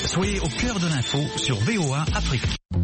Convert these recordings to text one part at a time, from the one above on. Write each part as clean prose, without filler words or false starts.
Soyez au cœur de l'info sur VOA Afrique.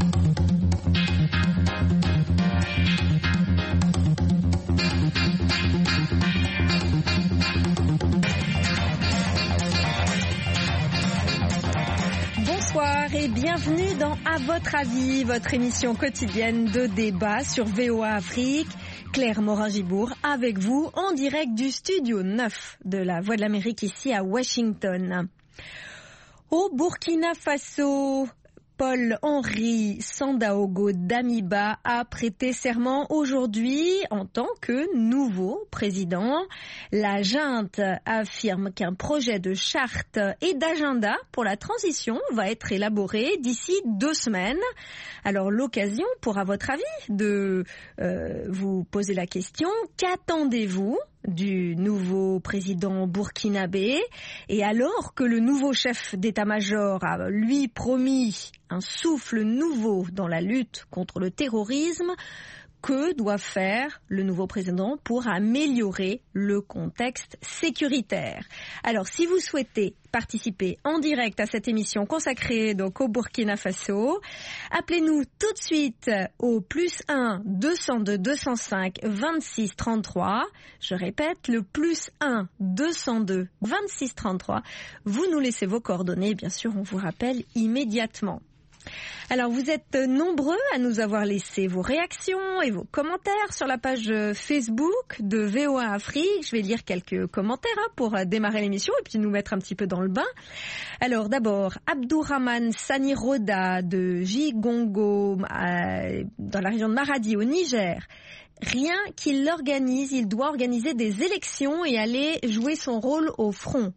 Bonsoir et bienvenue dans À votre avis, votre émission quotidienne de débat sur VOA Afrique. Claire Morin-Gibourg avec vous en direct du studio 9 de la Voix de l'Amérique ici à Washington. Au Burkina Faso, Paul-Henri Sandaogo Damiba a prêté serment aujourd'hui en tant que nouveau président. La junte affirme qu'un projet de charte et d'agenda pour la transition va être élaboré d'ici 2 semaines. Alors l'occasion pour, à votre avis, de vous poser la question, qu'attendez-vous du nouveau président burkinabé? Et alors que le nouveau chef d'état-major a lui promis un souffle nouveau dans la lutte contre le terrorisme, que doit faire le nouveau président pour améliorer le contexte sécuritaire? Alors, si vous souhaitez participer en direct à cette émission consacrée donc au Burkina Faso, appelez-nous tout de suite au +1 202 205 26 33. Je répète, le +1 202 26 33. Vous nous laissez vos coordonnées, bien sûr, on vous rappelle immédiatement. Alors, vous êtes nombreux à nous avoir laissé vos réactions et vos commentaires sur la page Facebook de VOA Afrique. Je vais lire quelques commentaires pour démarrer l'émission et puis nous mettre un petit peu dans le bain. Alors, d'abord, Abdourahman Saniroda de Jigongo, dans la région de Maradi, au Niger. Rien qu'il l'organise, il doit organiser des élections et aller jouer son rôle au front.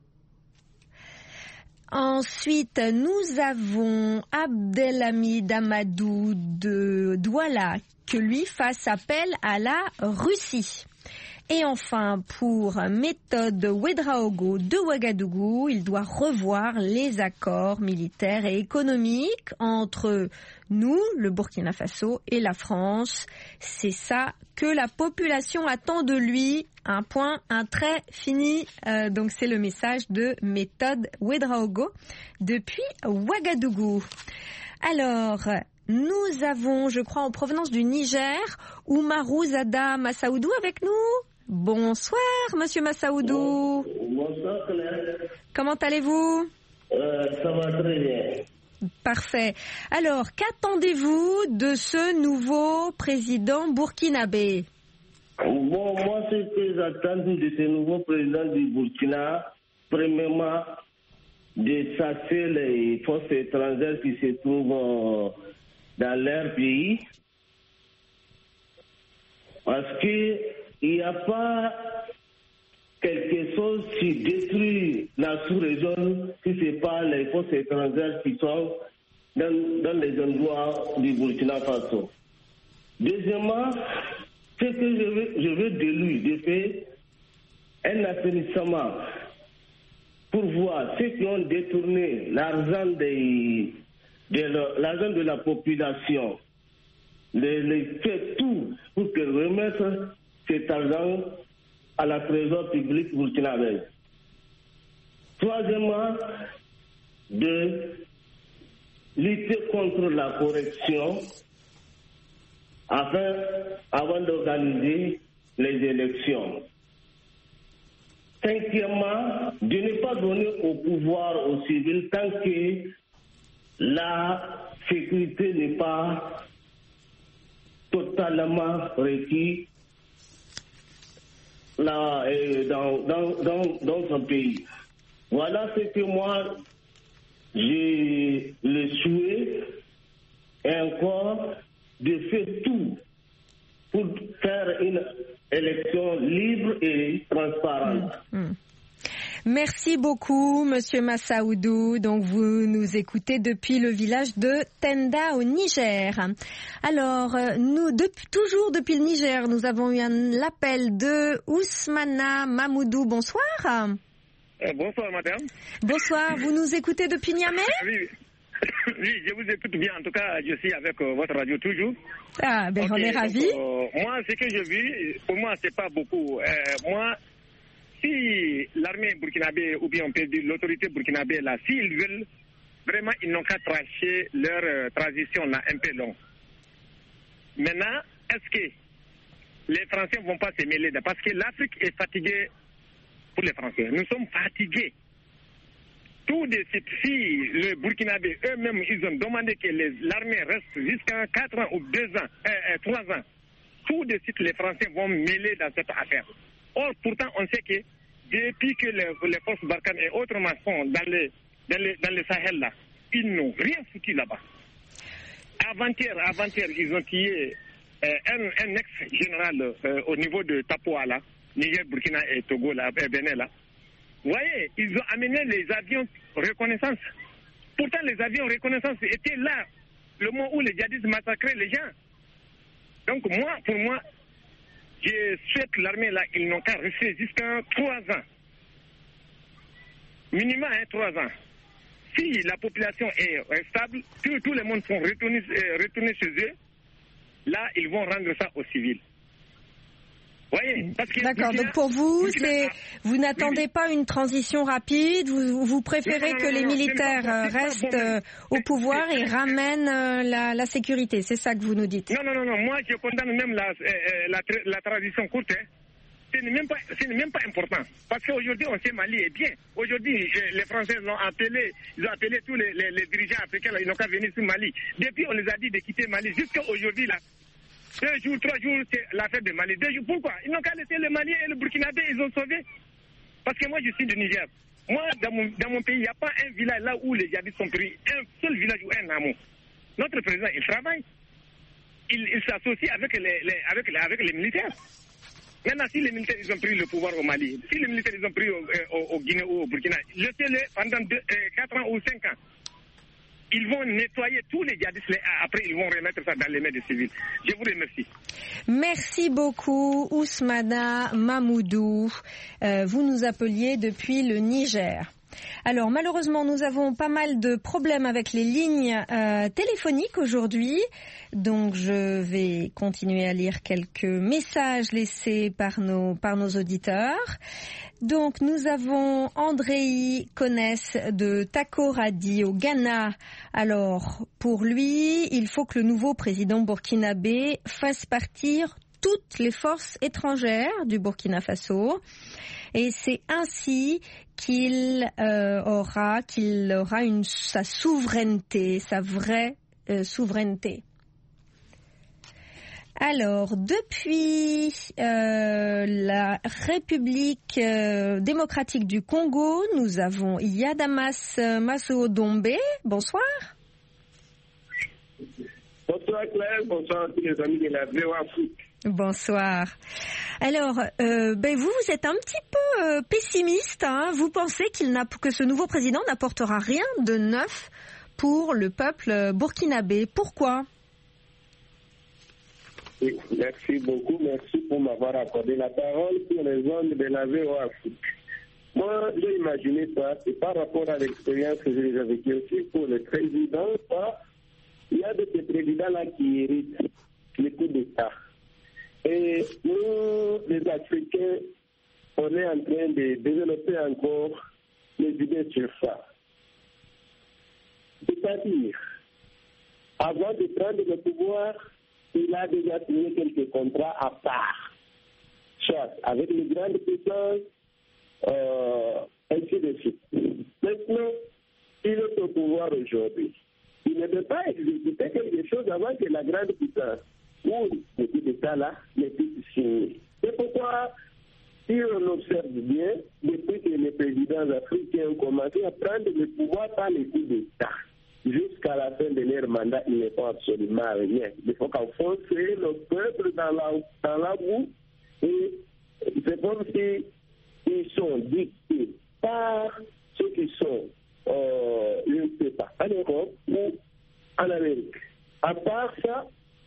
Ensuite, nous avons Abdelhamid Amadou de Douala, que lui fasse appel à la Russie. Et enfin, pour Méthode Ouedraogo de Ouagadougou, il doit revoir les accords militaires et économiques entre nous, le Burkina Faso, et la France. C'est ça que la population attend de lui. Un point, un trait, fini. Donc c'est le message de Méthode Ouedraogo depuis Ouagadougou. Alors, nous avons, je crois, en provenance du Niger, Oumarou Zada Massaoudou avec nous. Bonsoir, Monsieur Massaoudou. Bonsoir, Claire. Comment allez-vous? Ça va très bien. Parfait. Alors, qu'attendez-vous de ce nouveau président burkinabé? Bon, moi, ce que j'attends de ce nouveau président du Burkina, premièrement, de chasser les forces étrangères qui se trouvent dans leur pays. Parce que il n'y a pas quelque chose qui détruit la sous-région si ce n'est pas les forces étrangères qui sont dans les endroits du Burkina Faso. Deuxièmement, ce que je veux de lui, de faire un assainissement pour voir ceux qui ont détourné l'argent l'argent de la population, les faire tout pour que remettre cet argent à la trésor public burkinabé. Troisièmement, de lutter contre la corruption avant d'organiser les élections. Cinquièmement, de ne pas donner au pouvoir aux civils tant que la sécurité n'est pas totalement requise dans son pays. Voilà ce que moi, j'ai le souhait et encore de faire tout pour faire une élection libre et transparente. Merci beaucoup, Monsieur Massaoudou. Donc, vous nous écoutez depuis le village de Tenda, au Niger. Alors, nous, toujours depuis le Niger, nous avons eu un appel de Ousmana Mamoudou. Bonsoir. Bonsoir, madame. Bonsoir. Vous nous écoutez depuis Niamey? Oui. Oui, je vous écoute bien. En tout cas, je suis avec votre radio toujours. Ah, ben, okay, j'en ai ravi. Moi, ce que je vis, pour moi, c'est pas beaucoup. Moi, si l'armée burkinabé, ou bien on peut dire l'autorité burkinabé, là, s'ils veulent vraiment, ils n'ont qu'à tracher leur transition là, un peu longue. Maintenant, est-ce que les Français ne vont pas se mêler? Parce que l'Afrique est fatiguée pour les Français. Nous sommes fatigués. Tout de suite, si le Burkinabé eux-mêmes, ils ont demandé que l'armée reste jusqu'à 4 ans ou 2 ans, 3 ans, tout de suite, les Français vont mêler dans cette affaire. Or, pourtant, on sait que depuis que les forces Barkhane et autres maçons dans le Sahel, là, ils n'ont rien foutu là-bas. Avant-hier, ils ont tué un ex-général au niveau de Tapoa, là, Niger, Burkina et Togo, là, Bénin, là. Vous voyez, ils ont amené les avions reconnaissance. Pourtant, les avions reconnaissance étaient là, le moment où les djihadistes massacraient les gens. Donc, pour moi, je souhaite l'armée là, ils n'ont qu'à rester jusqu'à 3 ans. Minimum 3 ans. Si la population est stable, tout le monde sont retournés chez eux, là, ils vont rendre ça aux civils. Voyez, parce que d'accord, donc pour vous, vous n'attendez pas une transition rapide, vous préférez que les militaires restent au pouvoir et ramènent la sécurité, c'est ça que vous nous dites? Non, moi je condamne même la transition courte. Ce n'est même pas important. Parce qu'aujourd'hui, on sait Mali est bien. Aujourd'hui, les Français ils ont appelé tous les dirigeants africains, là, ils n'ont qu'à venir sur Mali. Depuis, on les a dit de quitter Mali. Jusqu'à aujourd'hui, là, 2 jours, 3 jours, c'est l'affaire de Mali. 2 jours, pourquoi? Ils n'ont qu'à laisser le Mali et le Burkinabé, ils ont sauvé. Parce que moi, je suis du Niger. Moi, dans mon pays, il n'y a pas un village là où les djihadistes sont pris. Un seul village ou un hameau. Notre président, il travaille. Il s'associe avec les militaires. Maintenant, si les militaires ils ont pris le pouvoir au Mali, si les militaires ils ont pris au Guinée ou au Burkina, laissez-les pendant 4 ans ou 5 ans. Ils vont nettoyer tous les djihadistes. Après, ils vont remettre ça dans les mains des civils. Je vous remercie. Merci beaucoup, Ousmana Mamoudou. Vous nous appeliez depuis le Niger. Alors, malheureusement, nous avons pas mal de problèmes avec les lignes téléphoniques aujourd'hui. Donc, je vais continuer à lire quelques messages laissés par nos auditeurs. Donc, nous avons Andrei Konès de Takoradi au Ghana. Alors, pour lui, il faut que le nouveau président burkinabé fasse partir toutes les forces étrangères du Burkina Faso. Et c'est ainsi qu'il aura sa souveraineté, sa vraie souveraineté. Alors, depuis la République démocratique du Congo, nous avons Yadamas Massodombe. Bonsoir. Bonsoir Claire, bonsoir à tous les amis de la VOA Afrique. Bonsoir. Alors, vous êtes un petit peu pessimiste. Hein. Vous pensez que ce nouveau président n'apportera rien de neuf pour le peuple burkinabé. Pourquoi ? Oui, merci beaucoup. Merci pour m'avoir accordé la parole sur les zones de la VOA Afrique. Moi, j'ai imaginé ça, et par rapport à l'expérience que j'ai déjà vécue aussi pour le président, il y a de ces présidents-là qui héritent les coups d'État. Et nous, les Africains, on est en train de développer encore les idées sur ça. C'est-à-dire, avant de prendre le pouvoir, il a déjà signé quelques contrats à part, soit avec les grandes puissances, ainsi de suite. Maintenant, il est au pouvoir aujourd'hui. Il ne peut pas exécuter quelque chose avant que la grande puissance ou le coup d'État-là ne puisse signer. C'est pourquoi, si on observe bien, depuis que les présidents africains ont commencé à prendre le pouvoir par les coups d'État, jusqu'à la fin de leur mandat, ils ne font absolument rien. Il faut qu'enfoncer le peuple dans la boue. Et c'est comme si ils sont dictés par ceux qui sont, je ne sais pas, en Europe ou en Amérique. À part ça,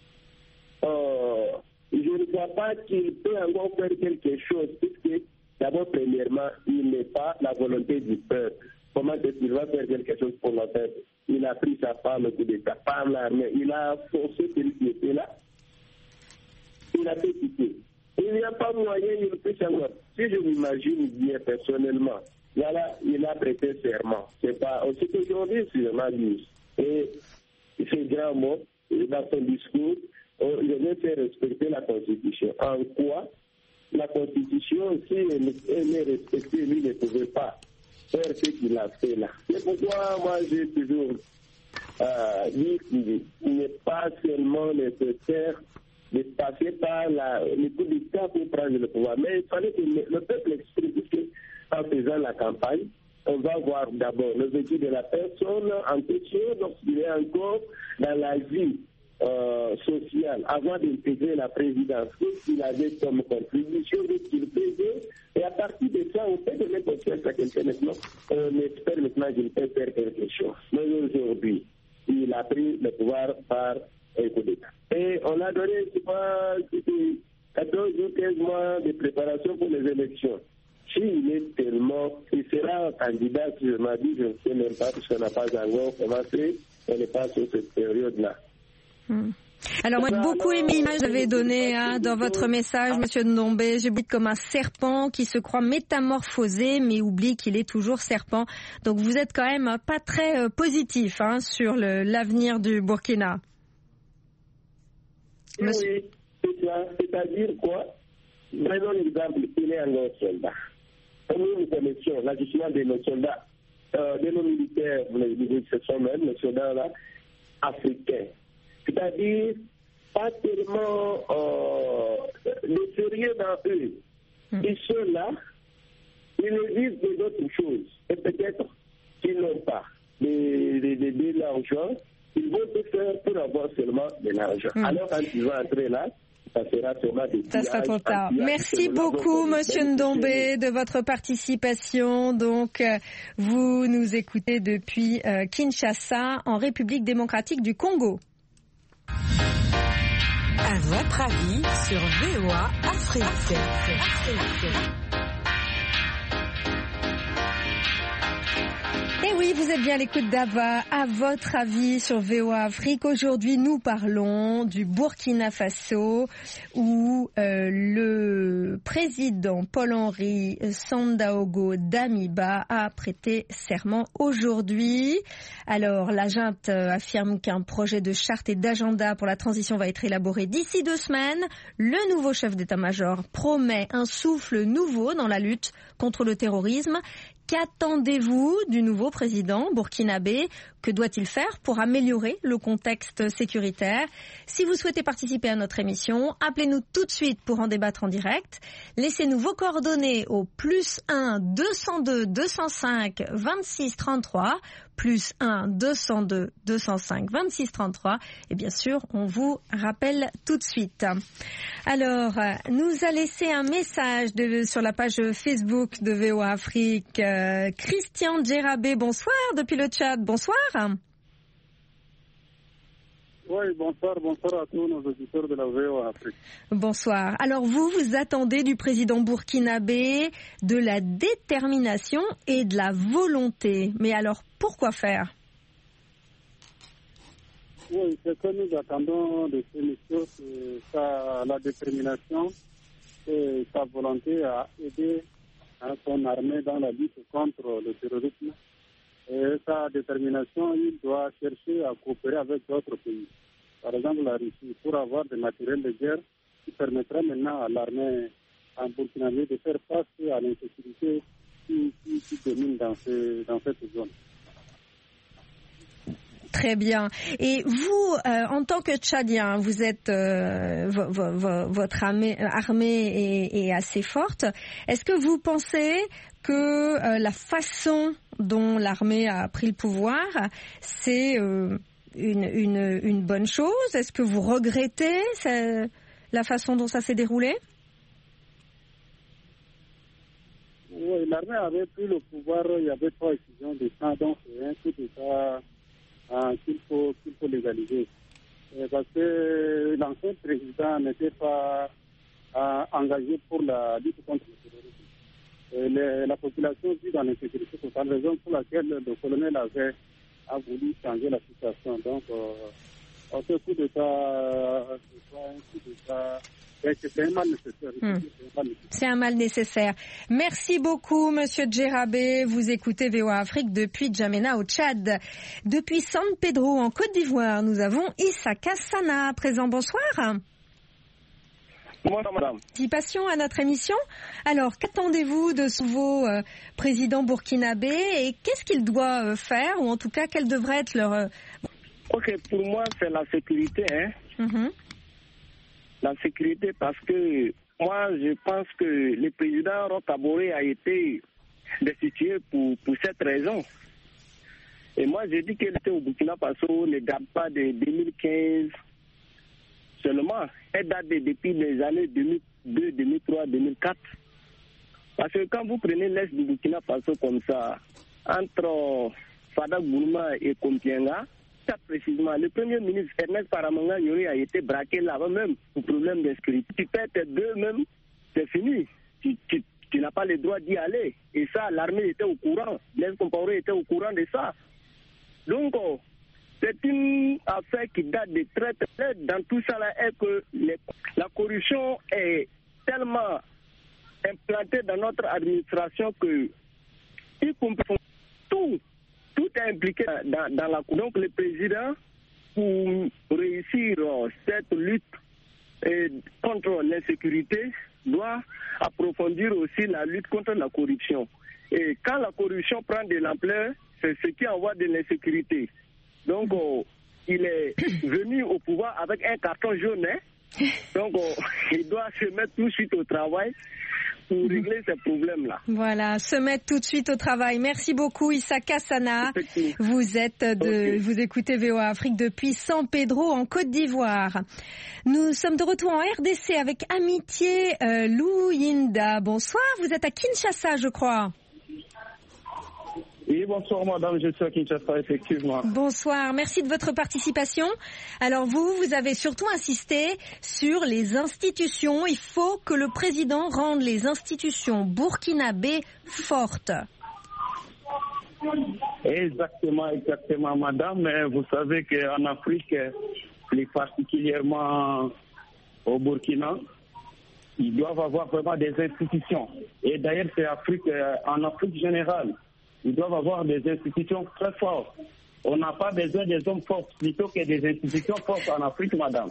je ne crois pas qu'il peut encore faire quelque chose, puisque d'abord, premièrement, il n'est pas la volonté du peuple. Comment est-ce qu'il va faire quelque chose pour le peuple? Il a pris sa part, le coup d'État, par l'armée. Il a forcé celui qui était là. Il a fait quitter. Il n'y a pas moyen, il puisse encore. Si je m'imagine bien personnellement, voilà, il a prêté serment. C'est aujourd'hui sur ma liste. Et c'est grand mot, dans son discours, il veut faire respecter la Constitution. En quoi la Constitution, si elle est respectée, lui ne pouvait pas faire ce qu'il a fait là. C'est pourquoi moi j'ai toujours dit qu'il n'est pas seulement nécessaire de passer par le coup d'État pour prendre le pouvoir. Mais il fallait que le peuple exprime qu'en faisant la campagne, on va voir d'abord le vécu de la personne en question lorsqu'il est encore dans la vie sociale avant d'intégrer la présidence. Qu'est-ce qu'il avait comme contribution, qu'est-ce qu'il faisait, et à partir de ça, on peut donner confiance à quelqu'un maintenant. On espère maintenant qu'il peut faire quelque chose. Mais aujourd'hui, il a pris le pouvoir par un coup d'État. Et on a donné, je crois, 14 ou 15 mois de préparation pour les élections. S'il est tellement, il sera candidat, je m'ai dit, je ne sais même pas, parce qu'on n'a pas encore commencé, on n'est pas sur cette période-là. Alors moi, j'ai beaucoup aimé l'image que vous avez donnée dans votre message, Monsieur Ndombé. J'ai vu comme un serpent qui se croit métamorphosé, mais oublie qu'il est toujours serpent. Donc vous êtes quand même pas très positif sur l'avenir du Burkina. Oui, c'est ça. C'est-à-dire quoi? Prenons l'exemple, il est un grand soldat. Nous connaissons l'ajustement de nos soldats, de nos militaires, vous l'avez dit, ce sont même les soldats-là, africains. C'est-à-dire, pas tellement de sérieux dans eux. Ils sont là, ils vivent d'autres choses. Et peut-être qu'ils n'ont pas de l'argent, ils vont tout faire pour avoir seulement de l'argent. Alors, quand ils vont entrer là, ça sera trop tard. Merci beaucoup, Monsieur Ndombé, de votre participation. Donc, vous nous écoutez depuis Kinshasa, en République démocratique du Congo. À votre avis sur VOA Afrique. Et oui, vous êtes bien à l'écoute d'Ava. À votre avis sur VOA Afrique. Aujourd'hui, nous parlons du Burkina Faso où le président Paul-Henri Sandaogo Damiba a prêté serment aujourd'hui. Alors, la junte affirme qu'un projet de charte et d'agenda pour la transition va être élaboré d'ici 2 semaines. Le nouveau chef d'état-major promet un souffle nouveau dans la lutte contre le terrorisme. Qu'attendez-vous du nouveau président burkinabé? Que doit-il faire pour améliorer le contexte sécuritaire? Si vous souhaitez participer à notre émission, appelez-nous tout de suite pour en débattre en direct. Laissez-nous vos coordonnées au +1 202 205 26 33, +1 202 205 26 33. Et bien sûr, on vous rappelle tout de suite. Alors, nous a laissé un message sur la page Facebook de VOA Afrique. Christian Djerabé, bonsoir, depuis le Tchad. Bonsoir. Oui, bonsoir à tous nos auditeurs de la VOA Afrique. Bonsoir. Alors vous attendez du président burkinabé de la détermination et de la volonté. Mais alors, pourquoi faire? Oui, ce que nous attendons de ces messieurs, c'est la détermination et sa volonté à aider son armée dans la lutte contre le terrorisme. Et sa détermination, il doit chercher à coopérer avec d'autres pays. Par exemple, la Russie, pour avoir des matériels de guerre qui permettra maintenant à l'armée en burkinabé de faire face à l'insécurité qui domine dans cette zone. Très bien. Et vous, en tant que Tchadien, vous êtes votre armée est assez forte. Est-ce que vous pensez que la façon dont l'armée a pris le pouvoir, c'est une bonne chose? Est-ce que vous regrettez la façon dont ça s'est déroulé? Oui, l'armée avait pris le pouvoir, il y avait 3 décisions d'État, donc c'est un coup d'État qu'il faut légaliser. Parce que l'ancien président n'était pas engagé pour la lutte contre le terrorisme. La population vit dans l'insécurité totale, raison pour laquelle le colonel a voulu changer la situation. Donc, ce coup d'État soit un coup d'État. C'est un mal nécessaire. C'est un mal nécessaire. Merci beaucoup, Monsieur Djerabé. Vous écoutez VOA Afrique depuis N'Djamena au Tchad. Depuis San Pedro en Côte d'Ivoire, nous avons Issaka Sana présent. Bonsoir. Bonsoir, madame. Participation à notre émission. Alors, qu'attendez-vous de ce nouveau président burkinabé et qu'est-ce qu'il doit faire, ou en tout cas, quelle devrait être leur... Ok, pour moi, c'est la sécurité. La sécurité, parce que moi, je pense que le président Roch Kaboré a été destitué pour cette raison. Et moi, je dis qu'il était au Burkina Faso ne date pas de 2015 seulement. Elle date depuis les années 2002, 2003, 2004. Parce que quand vous prenez l'Est du Burkina Faso comme ça, entre Fadak Boulma et Kompienga, ça précisément, le premier ministre Ernest Paramanga Yori a été braqué là-bas même pour problème d'inscription. Tu perds tes deux même, c'est fini. Tu n'as pas le droit d'y aller. Et ça, l'armée était au courant. Les Compaoré était au courant de ça. Donc, c'est une affaire qui date de très très dans tout ça là, est que la corruption est tellement implantée dans notre administration que y compris tout est impliqué dans la... Donc le président, pour réussir cette lutte contre l'insécurité, doit approfondir aussi la lutte contre la corruption. Et quand la corruption prend de l'ampleur, c'est ce qui envoie de l'insécurité. Donc il est venu au pouvoir avec un carton jaune. Donc il doit se mettre tout de suite au travail pour régler ces problèmes-là. Voilà, se mettre tout de suite au travail. Merci beaucoup, Issaka Sana. Vous écoutez VOA Afrique depuis San Pedro en Côte d'Ivoire. Nous sommes de retour en RDC avec Amitié Louyinda. Bonsoir, vous êtes à Kinshasa, je crois. Oui, bonsoir madame, je suis à Kinshasa, effectivement. Bonsoir, merci de votre participation. Alors vous avez surtout insisté sur les institutions. Il faut que le président rende les institutions burkinabées fortes. Exactement madame. Mais vous savez qu'en Afrique, plus particulièrement au Burkina, ils doivent avoir vraiment des institutions. Et d'ailleurs, c'est en Afrique générale. Ils doivent avoir des institutions très fortes. On n'a pas besoin des hommes forts plutôt que des institutions fortes en Afrique, madame.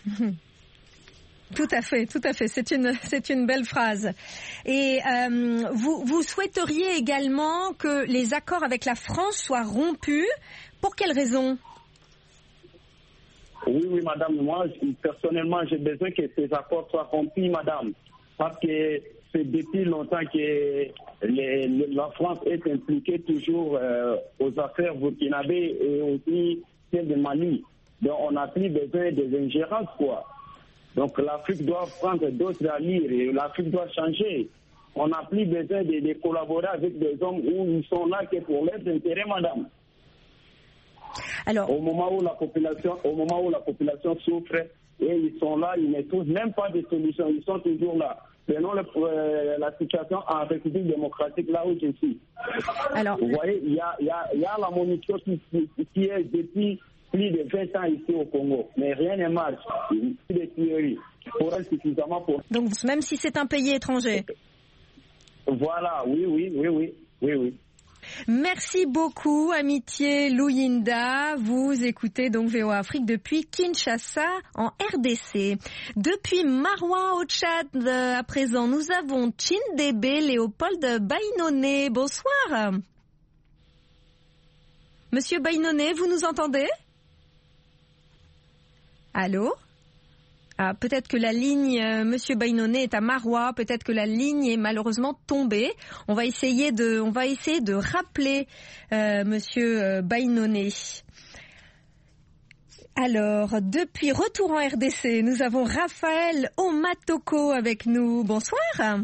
Tout à fait. C'est une belle phrase. Et vous souhaiteriez également que les accords avec la France soient rompus. Pour quelles raisons? Oui, madame. Moi, personnellement, j'ai besoin que ces accords soient rompus, madame. Parce que c'est depuis longtemps que la France est impliquée toujours aux affaires burkinabées et aussi celles de Mali. Donc on n'a plus besoin des ingérences, quoi. Donc l'Afrique doit prendre d'autres allures et l'Afrique doit changer. On n'a plus besoin de collaborer avec des hommes où ils sont là que pour leurs intérêts, madame. Alors, au moment où la population souffre, et ils sont là, ils ne trouvent même pas de solution, ils sont toujours là. Prenons la situation en République démocratique, là où je suis. Alors, vous voyez, il y a la munition qui est depuis plus de 20 ans ici au Congo, mais rien ne marche. Des tueries pour être suffisamment pour... Donc, même si c'est un pays étranger. Voilà, oui. Merci beaucoup, Amitié Louyinda. Vous écoutez donc VOA Afrique depuis Kinshasa en RDC. Depuis Maroua au Tchad, à présent, nous avons Tchindébé Léopold Baïnoné. Bonsoir. Monsieur Baïnoné, vous nous entendez? Allô? Ah, peut-être que la ligne, Monsieur Baïnoné est à Maroua, peut-être que la ligne est malheureusement tombée. On va essayer de rappeler Monsieur Baïnoné. Alors, depuis retour en RDC, nous avons Raphaël Omatoko avec nous. Bonsoir.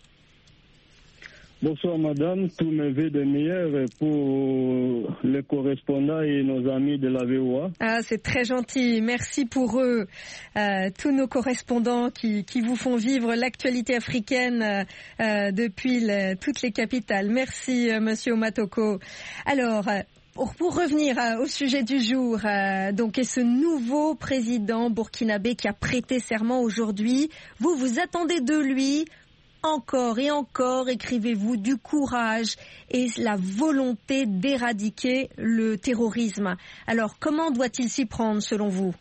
Bonsoir madame, tous mes vœux de meilleurs pour les correspondants et nos amis de la VOA. Ah, c'est très gentil, merci pour eux, tous nos correspondants qui vous font vivre l'actualité africaine depuis toutes les capitales. Merci monsieur Omatoko. Alors, Pour revenir au sujet du jour, donc, et ce nouveau président burkinabé qui a prêté serment aujourd'hui, vous attendez de lui encore et encore, écrivez-vous, du courage et la volonté d'éradiquer le terrorisme. Alors, comment doit-il s'y prendre selon vous?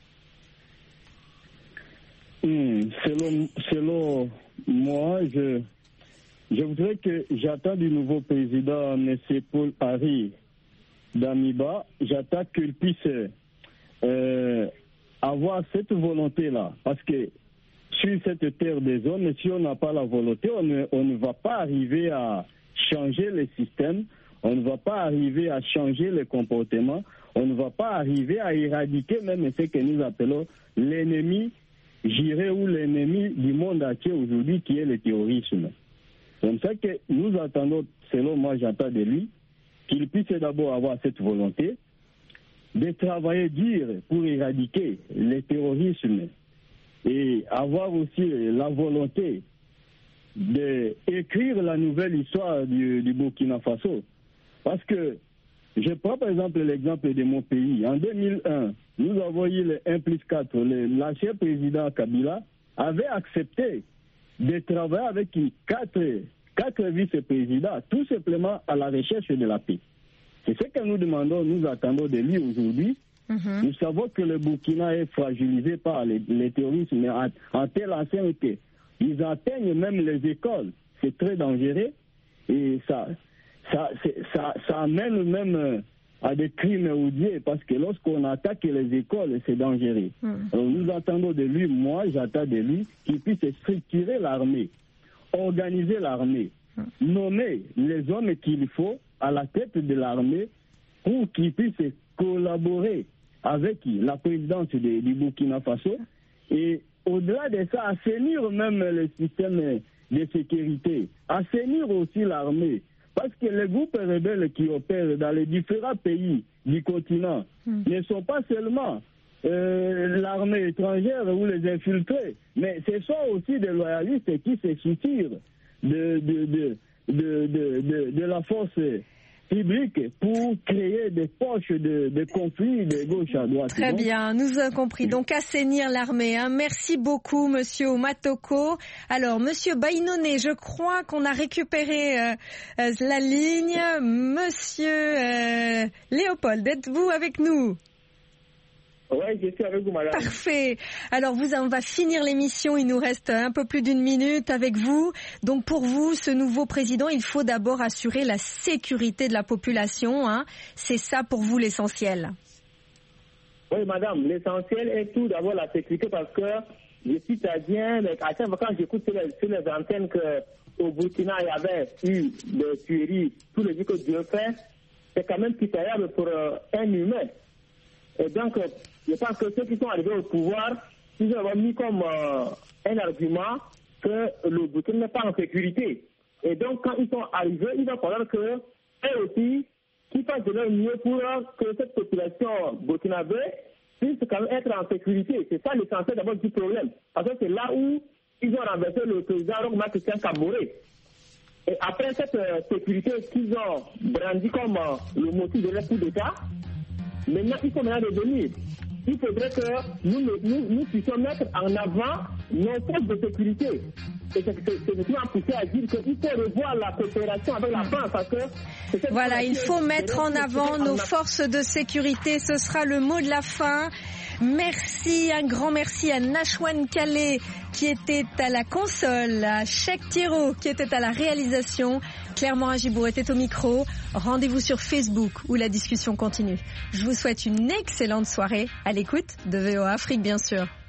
Selon moi, je voudrais que j'attends du nouveau président, M. Paul Harry d'Amiba, j'attends qu'il puisse avoir cette volonté-là. Parce que sur cette terre des hommes, si on n'a pas la volonté, on ne va pas arriver à changer les systèmes, on ne va pas arriver à changer les comportements, on ne va pas arriver à éradiquer même ce que nous appelons l'ennemi j'irai ou l'ennemi du monde entier aujourd'hui qui est le terrorisme. C'est comme ça que nous attendons, selon moi j'attends de lui, qu'il puisse d'abord avoir cette volonté de travailler dur pour éradiquer le terrorisme et avoir aussi la volonté d'écrire la nouvelle histoire du Burkina Faso. Parce que je prends par exemple l'exemple de mon pays. En 2001, nous avons eu le 1+4. L'ancien président Kabila avait accepté de travailler avec quatre vice-présidents, tout simplement à la recherche de la paix. C'est ce que nous demandons, nous attendons de lui aujourd'hui. Nous savons que le Burkina est fragilisé par les terroristes, mais en telle enseigne qu'ils atteignent même les écoles. C'est très dangereux et ça amène même à des crimes odieux, parce que lorsqu'on attaque les écoles, c'est dangereux. Alors nous attendons de lui, moi j'attends de lui, qu'il puisse structurer l'armée, organiser l'armée, nommer les hommes qu'il faut à la tête de l'armée pour qu'ils puissent collaborer avec la présidence du Burkina Faso et au-delà de ça, assainir même le système de sécurité, assainir aussi l'armée. Parce que les groupes rebelles qui opèrent dans les différents pays du continent ne sont pas seulement l'armée étrangère ou les infiltrés, mais ce sont aussi des loyalistes qui se soutirent de la force publique pour créer des poches de conflits de gauche à droite. Très bien, nous avons compris. Donc assainir l'armée. Merci beaucoup, Monsieur Matoko. Alors, Monsieur Baïnoné, je crois qu'on a récupéré la ligne. Monsieur Léopold, êtes-vous avec nous? Oui, je suis avec vous, madame. Parfait. Alors, on va finir l'émission. Il nous reste un peu plus d'1 minute avec vous. Donc, pour vous, ce nouveau président, il faut d'abord assurer la sécurité de la population. C'est ça, pour vous, l'essentiel. Oui, madame. L'essentiel est tout d'abord la sécurité, parce que je suis tadien. À chaque fois, quand j'écoute sur les antennes qu'au Burkina, il y avait eu des tueries, tous les jours que Dieu fait, c'est quand même pitoyable pour un humain. Et donc, je pense que ceux qui sont arrivés au pouvoir, ils ont mis comme un argument que le Burkina n'est pas en sécurité. Et donc, quand ils sont arrivés, il va falloir qu'eux aussi, qu'ils fassent de leur mieux pour que cette population burkinabé puisse quand même être en sécurité. C'est ça l'essentiel d'abord du problème. Parce que c'est là où ils ont renversé le président Roch-Marc-Christian Kaboré. Et après cette sécurité qu'ils ont brandi comme le motif de leur coup d'État, maintenant, il faut maintenant revenir. Il faudrait que nous puissions mettre en avant nos forces de sécurité. Et c'est ce qui m'a poussé à dire qu'il faut revoir la coopération avec la France. Parce que voilà, il faut mettre en avant nos forces de sécurité. Ce sera le mot de la fin. Merci, un grand merci à Nashwan Kale qui était à la console, à Cheikh Thiro qui était à la réalisation, Claire Morin-Gibour était au micro. Rendez-vous sur Facebook où la discussion continue. Je vous souhaite une excellente soirée à l'écoute de VOA Afrique, bien sûr.